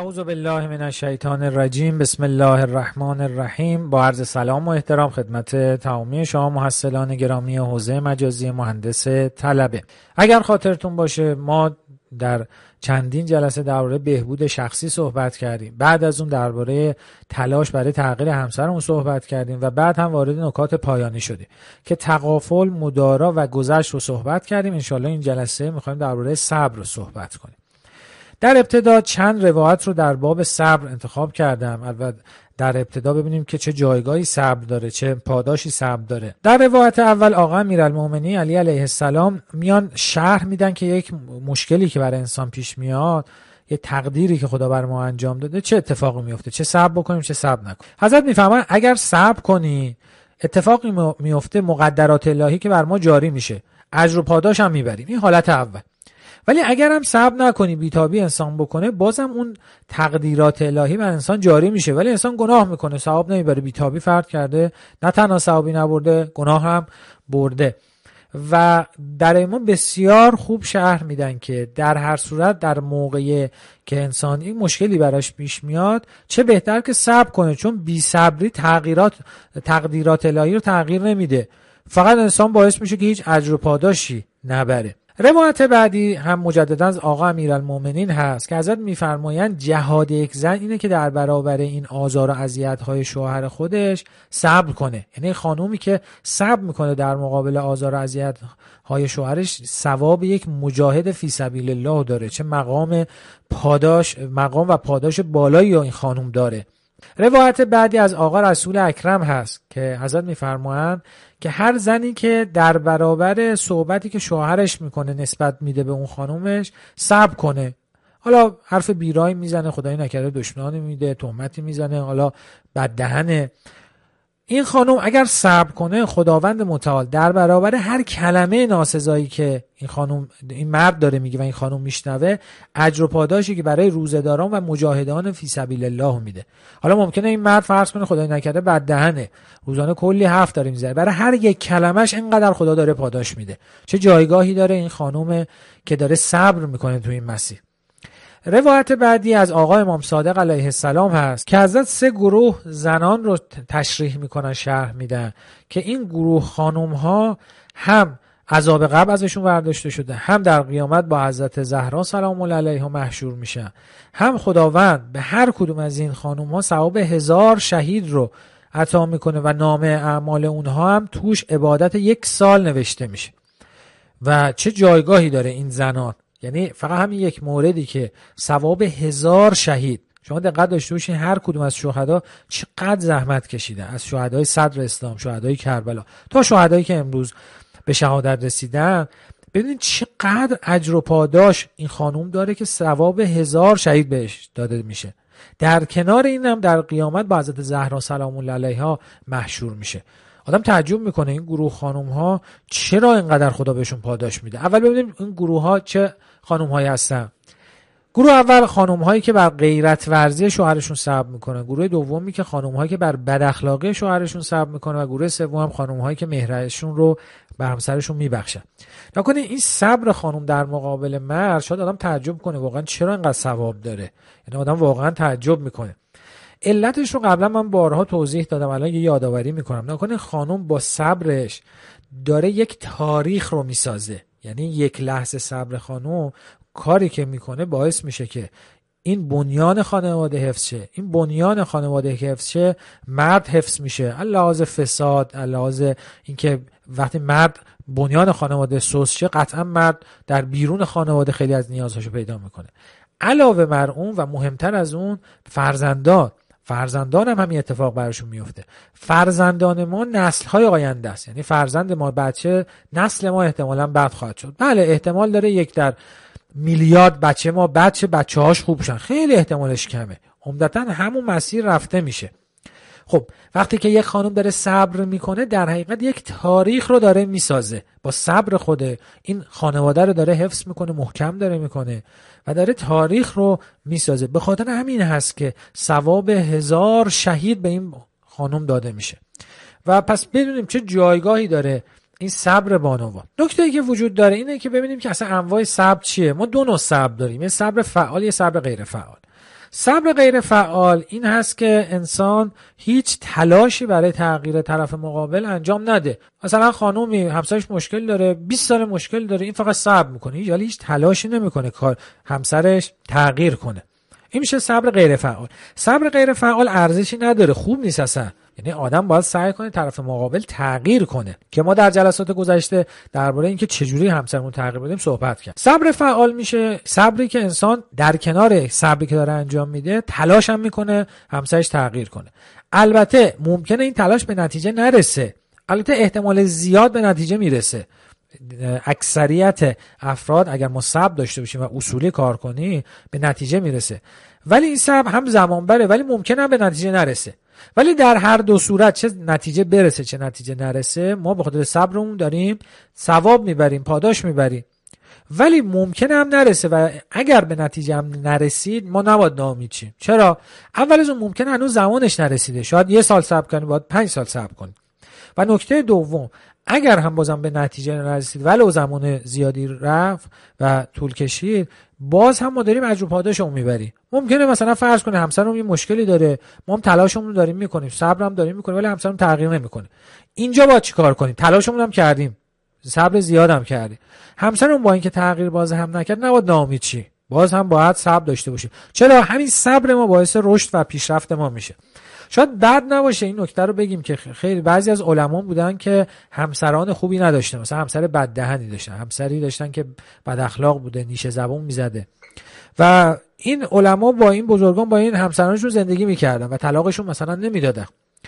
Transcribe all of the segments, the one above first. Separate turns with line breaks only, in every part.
اعوذ بالله من الشیطان الرجیم. بسم الله الرحمن الرحیم. با عرض سلام و احترام خدمت تمامی شما محصلان گرامی حوزه مجازی مهندس طلبه. اگر خاطرتون باشه ما در چندین جلسه درباره بهبود شخصی صحبت کردیم، بعد از اون درباره تلاش برای تغییر همسرمون صحبت کردیم و بعد هم وارد نکات پایانی شدیم که تغافل، مدارا و گذشت رو صحبت کردیم. انشالله این جلسه میخوایم درباره صبر رو صحبت کنیم. در ابتدا چند روایت رو در باب صبر انتخاب کردم. البته در ابتدا ببینیم که چه جایگاهی صبر داره، چه پاداشی صبر داره. در روایت اول آقا امیرالمومنین علی علیه السلام میان شرح میدن که یک مشکلی که برای انسان پیش میاد، یه تقدیری که خدا بر ما انجام داده، چه اتفاقی میفته، چه صبر بکنیم چه صبر نکنیم. حضرت میفهمن اگر صبر کنی اتفاقی میفته، مقدرات الهی که بر ما جاری میشه، اجر و پاداش هم میبریم. این حالت اول. ولی اگر هم صبر نکنی، بیتابی انسان بکنه، بازم اون تقدیرات الهی بر انسان جاری میشه، ولی انسان گناه میکنه، ثواب نمیبره. بیتابی فرد کرده، نه تنها ثوابی نبرده، گناه هم برده. و در ایمان بسیار خوب شرح میدن که در هر صورت در موقعی که انسان این مشکلی براش پیش میاد، چه بهتر که صبر کنه، چون بی صبری تقدیرات الهی رو تغییر نمیده، فقط انسان باعث میشه که هیچ اجر و پاداشی نبره. روایت بعدی هم مجددا از آقا امیرالمومنین هست که حضرت میفرمایند جهاد یک زن اینه که در برابر این آزار و اذیت‌های شوهر خودش صبر کنه. یعنی خانومی که صبر میکنه در مقابل آزار و اذیت‌های شوهرش، ثواب یک مجاهد فی سبیل الله داره. چه مقام و پاداش بالایی این خانوم داره. روایت بعدی از آقا رسول اکرم هست که حضرت میفرمایند که هر زنی که در برابر صحبتی که شوهرش میکنه نسبت میده به اون خانومش صبر کنه، حالا حرف بیرایی میزنه، خدای نکرده دشمنانی میده، تهمتی میزنه، حالا بددهنه، این خانم اگر صبر کنه، خداوند متعال در برابر هر کلمه ناسزایی که این مرد داره میگه و این خانم میشنوه، اجر و پاداشی که برای روزه‌داران و مجاهدان فی سبیل الله میده. حالا ممکنه این مرد فرض کنه خدای نکرده بددهنه، روزانه کلی حرف داره میزنه، برای هر یک کلمش اینقدر خدا داره پاداش میده. چه جایگاهی داره این خانم که داره صبر میکنه تو این مسیر. روایت بعدی از آقا امام صادق علیه السلام هست که حضرت 3 گروه زنان رو تشریح میکنن، شرح میدن که این گروه خانم ها هم عذاب قبر ازشون برداشته شده، هم در قیامت با حضرت زهرا سلام الله علیها محشور میشن، هم خداوند به هر کدوم از این خانم ها ثواب 1000 شهید رو عطا میکنه و نام اعمال اونها هم توش عبادت 1 سال نوشته میشه. و چه جایگاهی داره این زنان. یعنی فقط همین یک موردی که ثواب 1000 شهید. شما دقت داشته باشین هر کدوم از شهدا چقدر زحمت کشیدن، از شهدای صدر اسلام، شهدای کربلا تا شهدایی که امروز به شهادت رسیدن. ببینید چقدر اجر و پاداش این خانوم داره که ثواب 1000 شهید بهش داده میشه. در کنار این هم در قیامت با حضرت زهرا سلام الله علیها محشور میشه. آدم تعجب میکنه این گروه خانم ها چرا اینقدر خدا بهشون پاداش میده. اول ببینیم این گروه ها چه خانم هایی هستن. گروه اول خانم هایی که بر غیرت ورزی شوهرشون صبر میکنن، گروه دومی که خانم هایی که بر بد اخلاقی شوهرشون صبر میکنن و گروه سوم هم خانم هایی که مهرشون رو به همسرشون میبخشن. نکنه این صبر خانم در مقابل مرد، شاید آدم تعجب کنه واقعا چرا اینقدر ثواب داره. یعنی آدم واقعا تعجب میکنه. علتش رو قبلا من بارها توضیح دادم، الان یه یادآوری میکنم. نکنه خانم با صبرش داره یک تاریخ رو میسازه. یعنی یک لحظه صبر خانم کاری که میکنه باعث میشه که این بنیان خانواده حفظ شه. این بنیان خانواده که حفظ شه، مرد حفظ میشه. لحاظ فساد، لحاظ اینکه وقتی مرد بنیان خانواده سوس شه، قطعا مرد در بیرون خانواده خیلی از نیازهاشو پیدا میکنه. علاوه بر اون و مهمتر از اون، فرزندان هم همین اتفاق براشون میفته. فرزندان ما نسل‌های آینده است. یعنی فرزند ما، بچه، نسل ما احتمالاً بد خواهد شد. بله احتمال داره 1 در میلیارد بچه ما بچه‌هاش خوب شن، خیلی احتمالش کمه. عمدتاً همون مسیر رفته میشه. خب وقتی که یک خانم داره صبر میکنه، در حقیقت یک تاریخ رو داره میسازه. با صبر خوده این خانواده رو داره حفظ میکنه، محکم داره میکنه و داره تاریخ رو میسازه. به خاطر همین هست که ثواب 1000 شهید به این خانم داده میشه. و پس بدونیم چه جایگاهی داره این صبر بانوان. نکته‌ای که وجود داره اینه که ببینیم که اصلا انواع صبر چیه. ما 2 نوع صبر داریم، یه صبر فعال، یه صبر غیر فعال. صبر غیر فعال این هست که انسان هیچ تلاشی برای تغییر طرف مقابل انجام نده. مثلا خانومی همسرش مشکل داره، 20 سال مشکل داره، این فقط صبر میکنه، هیچ تلاشی نمیکنه کار همسرش تغییر کنه. این میشه صبر غیر فعال. صبر غیر فعال ارزشی نداره، خوب نیست اصلا. یعنی آدم باید سعی کنه طرف مقابل تغییر کنه که ما در جلسات گذشته درباره اینکه چجوری همسرمون تغییر بدیم صحبت کردیم. صبر فعال میشه صبری که انسان در کنار صبری که داره انجام میده تلاش هم میکنه همسرش تغییر کنه. البته ممکنه این تلاش به نتیجه نرسه، البته احتمال زیاد به نتیجه میرسه. اکثریت افراد اگر ما صبر داشته باشیم و اصولی کار کنیم به نتیجه میرسه، ولی این صبر هم زمان بره، ولی ممکنه به نتیجه نرسه. ولی در هر دو صورت چه نتیجه برسه چه نتیجه نرسه ما به خاطر صبرمون داریم ثواب میبریم، پاداش میبریم. ولی ممکنه هم نرسه و اگر به نتیجه هم نرسید ما نباید ناامید شیم. چرا؟ اول از اون ممکنه هنوز زمانش نرسیده، شاید 1 سال صبر کنیم، باید 5 سال صبر کنیم. و نکته دوم، اگر هم بازم به نتیجه نرسید ولو زمان زیادی رفت و طول کشید، باز هم ما داریم اجر و پاداشمون میبریم. ممکنه مثلا فرض کنه همسرمون یه مشکلی داره، ما هم تلاشمون داریم میکنیم، صبرم داریم میکنیم، ولی همسرمون تغییر نمیکنه. اینجا باید چیکار کنیم؟ تلاشمون هم کردیم، صبر زیادم کردیم، همسرمون با اینکه تغییر باز هم نکرد نباید ناامید شیم، باز هم باید صبر داشته باشیم. چرا؟ همین صبر ما باعث رشد و پیشرفت ما میشه. شاید بد نباشه این نکته رو بگیم که خیلی بعضی از علما بودن که همسران خوبی نداشتن، مثلا همسر بددهنی داشتن، همسری داشتن که بد اخلاق بوده، نیشه زبون میزده و این علما با این بزرگان با این همسرانشون زندگی میکردن و طلاقشون مثلا نمیدادن.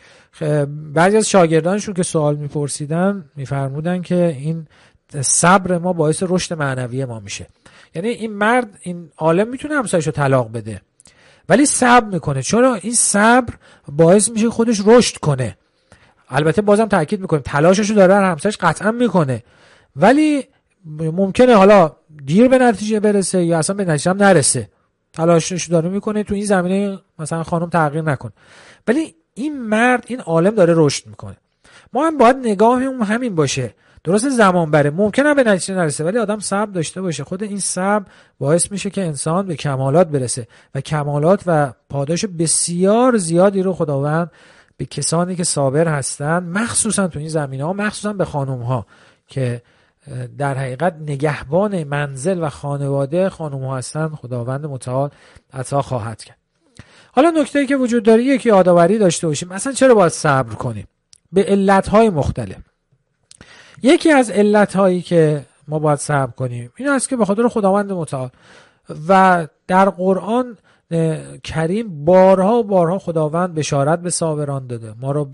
بعضی از شاگردانشون که سوال میپرسیدن میفرمودن که این صبر ما باعث رشد معنوی ما میشه. یعنی این مرد، این عالم میتونه همسرشو طلاق بده ولی صبر میکنه، چون این صبر باعث میشه خودش رشد کنه. البته بازم تاکید میکنیم تلاششو داره همسرش قطعا میکنه، ولی ممکنه حالا دیر به نتیجه برسه یا اصلا به نتیجه هم نرسه، تلاششو داره میکنه تو این زمینه مثلا خانم تغییر نکنه، ولی این مرد، این عالم داره رشد میکنه. ما هم باید نگاهمون همین باشه. درست زمان بره، ممکنه به نتیجه نرسه، ولی آدم صبر داشته باشه. خود این صبر باعث میشه که انسان به کمالات برسه و کمالات و پاداش بسیار زیادی رو خداوند به کسانی که صابر هستن، مخصوصا تو این زمینه‌ها، مخصوصا به خانم‌ها که در حقیقت نگهبان منزل و خانواده خانم‌ها هستن، خداوند متعال عطا خواهد کرد. حالا نکته‌ای که وجود داره یکی یادآوری داشته باشیم، مثلا چرا باید صبر کنیم؟ به علت‌های مختلف. یکی از علت‌هایی که ما باید صبر کنیم این است که به خاطر خداوند متعال و در قرآن کریم بارها و بارها خداوند بشارت به صابران داده، ما رو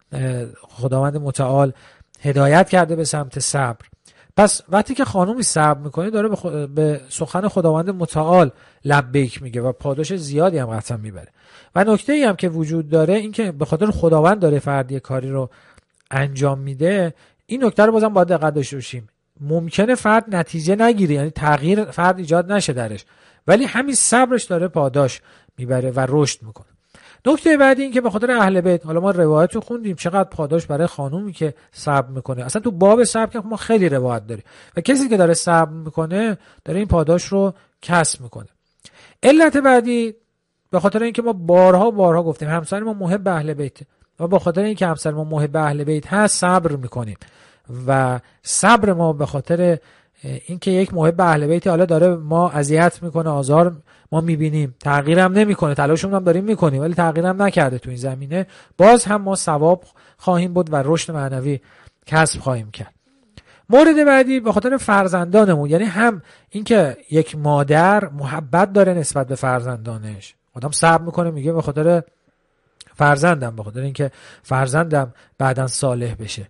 خداوند متعال هدایت کرده به سمت صبر. پس وقتی که خانومی صبر میکنه داره به سخن خداوند متعال لبیک میگه و پاداش زیادی هم قطعا میبره. و نکته ای هم که وجود داره این که به خاطر خداوند داره فردی کاری رو انجام میده، این نکته رو بازم باید دقت داشته باشیم. ممکنه فرد نتیجه نگیره، یعنی تغییر فرد ایجاد نشه درش، ولی همین صبرش داره پاداش میبره و رشد میکنه. نکته بعدی این که به خاطر اهل بیت، حالا ما روایت رو خوندیم چقدر پاداش برای خانومی که صبر میکنه. اصلا تو باب صبر که ما خیلی روایت داریم و کسی که داره صبر میکنه داره این پاداش رو کسب میکنه. علت بعدی به خاطر اینکه ما بارها گفتیم همسر ما محب اهل بیت و به خاطر اینکه همسر ما محب اهل بیت هست صبر میکنیم و صبر ما به خاطر اینکه یک محب اهل بیت حالا داره ما اذیت میکنه، آزار ما میبینیم، تغییرم نمیکنه، تلاشمون هم داریم میکنیم ولی تغییرم نکرده تو این زمینه، باز هم ما ثواب خواهیم بود و رشد معنوی کسب خواهیم کرد. مورد بعدی به خاطر فرزندانمون، یعنی هم اینکه یک مادر محبت داره نسبت به فرزندانش، آدم صبر میکنه میگه به خاطر فرزندم، به خاطر اینکه فرزندم بعداً صالح بشه،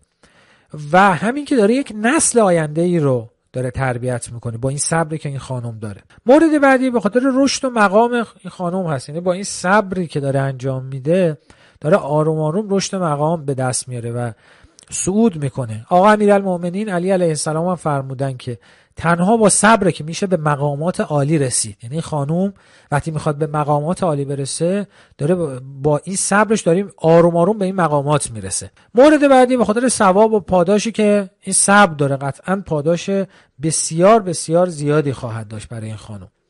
و همین که داره یک نسل آینده ای رو داره تربیت میکنه با این صبری که این خانم داره. مورد بعدی به خاطر رشد و مقام این خانم هست، یعنی با این صبری که داره انجام میده داره آروم آروم رشد مقام به دست میاره و صعود میکنه. آقا امیرالمومنین علی علیه السلام هم فرمودن که تنها با صبر که میشه به مقامات عالی رسید. یعنی خانوم وقتی میخواد به مقامات عالی برسه داره با این صبرش داریم آروم آروم به این مقامات میرسه. مورد بعدی به خاطر ثواب و پاداشی که این صبر داره، قطعا پاداش بسیار بسیار زیادی خواهد داشت برای این خانوم.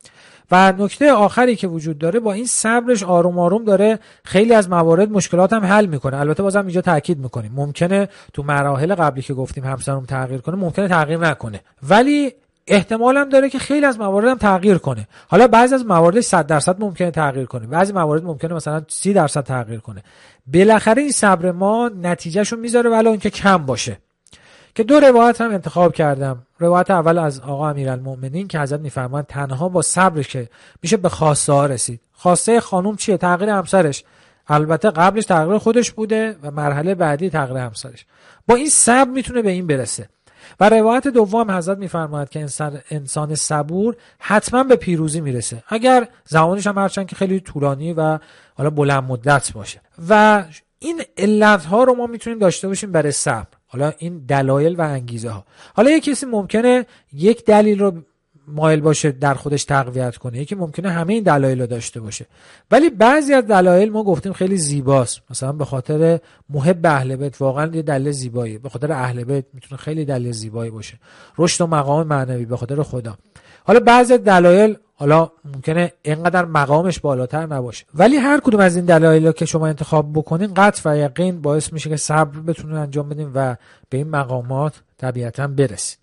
و نکته آخری که وجود داره، با این صبرش آروم آروم داره خیلی از موارد مشکلات هم حل میکنه. البته بازم اینجا تاکید میکنیم ممکنه تو مراحل قبلی که گفتیم همسرم تغییر کنه، ممکنه تغییر نکنه، ولی احتمال هم داره که خیلی از موارد هم تغییر کنه. حالا بعضی از مواردش 100% ممکنه تغییر کنه، بعضی موارد ممکنه مثلا 30% تغییر کنه. بالاخره این صبر ما نتیجهشو میذاره ولو اینکه کم باشه. که دو روایت هم انتخاب کردم. روایت اول از آقا امیرالمؤمنین که حضرت میفرمایند تنها با صبر که میشه به خواسته ها رسید. خواسته خانم چیه؟ تغییر همسرش. البته قبلش تغییر خودش بوده و مرحله بعدی تغییر همسرش. با این صبر میتونه به این برسه. و روایت دوم حضرت میفرماید که انسان صبور حتما به پیروزی میرسه، اگر زمانش هم هرچند که خیلی طولانی و حالا بلند مدت باشه. و این علت ها رو ما میتونیم داشته باشیم برای صبر. حالا این دلایل و انگیزه ها. حالا یک کسی ممکنه یک دلیل رو مایل باشه در خودش تقویت کنه، یکی ممکنه همه این دلایل رو داشته باشه، ولی بعضی از دلایل ما گفتیم خیلی زیباست. مثلا به خاطر محب اهل بیت، واقعا یه دلیل زیباییه. به خاطر اهل بیت میتونه خیلی دلیل زیبایی باشه. رشد و مقام معنوی به خاطر خدا. حالا بعضی از دلایل حالا ممکنه اینقدر مقامش بالاتر نباشه، ولی هر کدوم از این دلایل که شما انتخاب بکنین قطع و یقین باعث میشه که صبر بتونین انجام بدین و به این مقامات طبیعتاً برسید.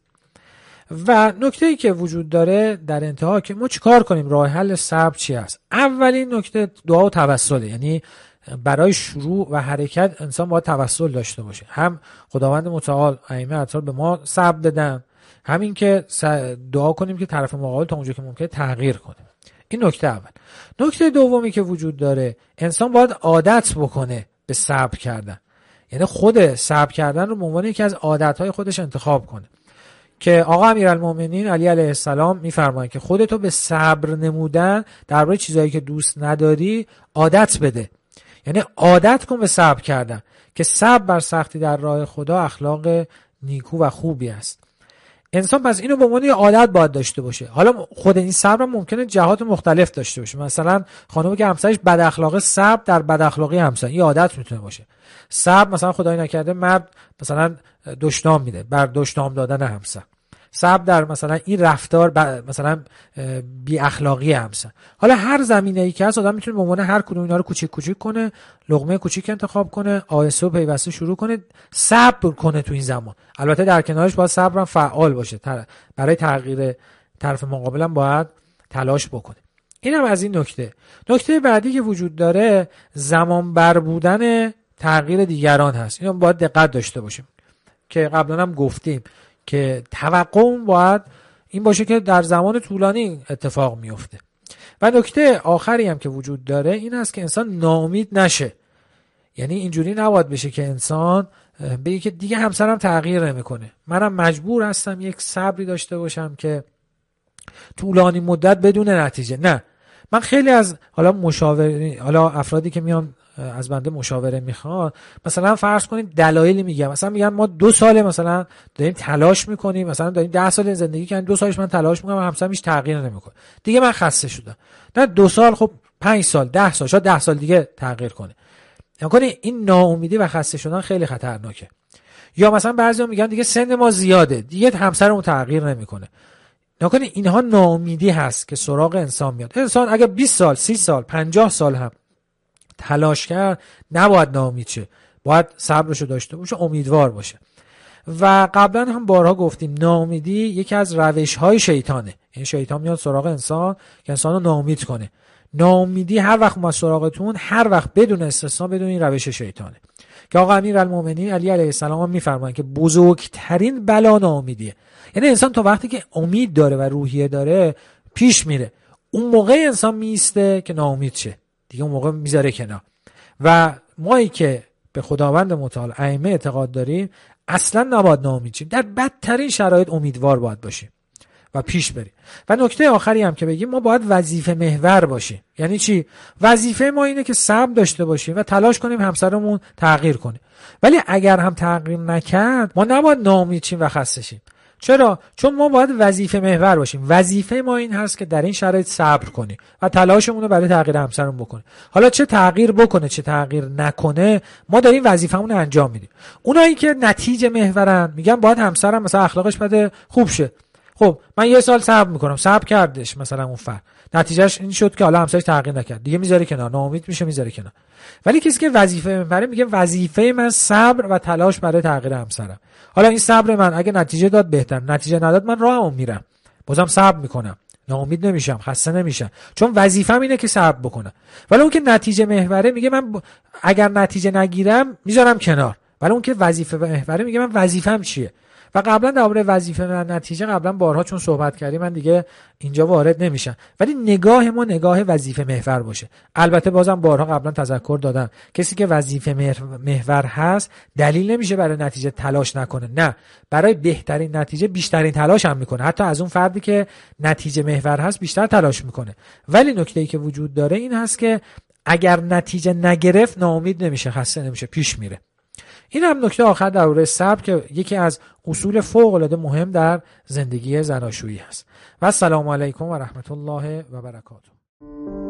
و نکته‌ای که وجود داره در انتها که ما چیکار کنیم، راه حل صبر چی است؟ اولین نکته دعا و توسله. یعنی برای شروع و حرکت انسان باید توسل داشته باشه. هم خداوند متعال ائمه اطهار به ما صبر بدن، همین که دعا کنیم که طرف مقابل تا اونجا که ممکنه تغییر کنه. این نکته اول. نکته دومی که وجود داره، انسان باید عادت بکنه به صبر کردن. یعنی خود صبر کردن رو به عنوان یکی از عادت‌های خودش انتخاب کنه. که آقا امیرالمؤمنین علی علیه السلام میفرمایند که خودتو به صبر نمودن درباره چیزایی که دوست نداری عادت بده. یعنی عادت کن به صبر کردن، که صبر بر سختی در راه خدا اخلاق نیکو و خوبی است. انسان پس اینو به عنوان یه عادت باید داشته باشه. حالا خود این صبر ممکنه جهات مختلف داشته باشه. مثلا خانومی که همسرش بد اخلاقه، صبر در بد اخلاقی همسر، این عادت میتونه باشه. صبر مثلا خدای نکرده مرد مثلا دشنام میده، بر دشنام دادن همسر. صبر در مثلا این رفتار مثلا بی اخلاقی همسر. حالا هر زمینه‌ای که هست آدم میتونه به عنوان هر کدوم اینا رو کوچیک کوچیک کنه، لقمه کوچیک انتخاب کنه، آیسته و پیوسته شروع کنه، صبر کنه تو این زمان. البته در کنارش باید صبرم فعال باشه، برای تغییر طرف مقابلم باید تلاش بکنه. اینم از این نکته. نکته بعدی که وجود داره زمان بر بودن تغییر دیگران هست. اینو باید دقت داشته باشیم که قبلا هم گفتیم که توقع باید این باشه که در زمان طولانی اتفاق میفته. و نکته آخری هم که وجود داره این است که انسان ناامید نشه. یعنی اینجوری نباید بشه که انسان بگه که دیگه همسرم تغییر نمیکنه، منم مجبور هستم یک صبری داشته باشم که طولانی مدت بدون نتیجه. نه، من خیلی از حالا افرادی که میان از بنده مشاوره میخواد، مثلا فرض کنید دلایلی میگم، مثلا میگن ما 2 سال مثلا داریم تلاش میکنیم، مثلا داریم 10 سال زندگی کردیم، 2 سالش من تلاش میکنم، همسرم هیچ تغییر نمیکنه، دیگه من خسته شدم. نه 2 سال، خب 5 سال، 10 سال، شاید 10 سال دیگه تغییر کنه. یعنی این ناامیدی و خسته شدن خیلی خطرناکه. یا مثلا بعضیا میگن دیگه سن ما زیاده، دیگه همسرمون تغییر نمیکنه. نکنه اینها ناامیدی هست که سراغ انسان میاد. انسان اگه 20 سال، 30 سال، 50 سال هم تلاش کرد نباید ناامید شه، باید صبرشو داشته باشه، امیدوار باشه. و قبلا هم بارها گفتیم ناامیدی یکی از روش‌های شیطانه. این شیطان میاد سراغ انسان که انسانو ناامید کنه. ناامیدی هر وقت اومد سراغتون، هر وقت بدون استثنا بدون این روش شیطانه. که آقا امیرالمؤمنین علی علیه السلام میفرمایند که بزرگترین بلا ناامیدیه. یعنی انسان تا وقتی که امید داره و روحیه داره پیش میره، اون موقع انسان میسته که ناامید شه، دیگه اون موقع میذاره کنار. و مایی که به خداوند متعال ائمه اعتقاد داریم اصلا نباید ناامید شیم، در بدترین شرایط امیدوار باید باشیم و پیش بریم. و نکته آخری هم که بگیم، ما باید وظیفه محور باشیم. یعنی چی؟ وظیفه ما اینه که صبر داشته باشیم و تلاش کنیم همسرمون تغییر کنه. ولی اگر هم تغییر نکرد ما نباید ناامید شیم و خسته شیم. چرا؟ چون ما باید وظیفه محور باشیم. وظیفه ما این هست که در این شرایط صبر کنیم و تلاشمون رو برای تغییر همسرمون بکنیم. حالا چه تغییر بکنه چه تغییر نکنه، ما داریم وظیفه‌مون رو انجام میدیم. اونایی که نتیجه محورن میگن باید همسرم مثلا اخلاقش بده خوب شه. خب من یه سال صبر میکنم، صبر کردش مثلا اون فرد، نتیجهش این شد که حالا همسرش تغییر نکرد، دیگه میذاره کنار، ناامید میشه میذاره کنار. ولی کسی که وظیفه میبره میگه وظیفه من صبر و تلاش برای تغییر همسرم. حالا این صبر من اگه نتیجه داد بهتر، نتیجه نداد من راهمو میرم، بازم صبر میکنم، ناامید نمیشم، خسته نمیشم، چون وظیفه‌م اینه که صبر بکنم. ولی اون که نتیجه محوره میگه من اگر نتیجه نگیرم میذارم کنار. ولی اون که وظیفه محوره میگه من وظیفه‌م چیه. و قبلا درباره وظیفه و نتیجه قبلا بارها چون صحبت کردیم من دیگه اینجا وارد نمیشم، ولی نگاه ما نگاه وظیفه محور باشه. البته بازم بارها قبلا تذکر دادم کسی که وظیفه محور هست دلیل نمیشه برای نتیجه تلاش نکنه، نه، برای بهترین نتیجه بیشترین تلاش هم میکنه، حتی از اون فردی که نتیجه محور هست بیشتر تلاش میکنه. ولی نکته‌ای که وجود داره این هست که اگر نتیجه نگرفت ناامید نمیشه، خسته نمیشه، پیش میره. این هم نکته آخر درباره صبر که یکی از اصول فوق العاده مهم در زندگی زناشویی هست. و السلام علیکم و رحمت الله و برکاته.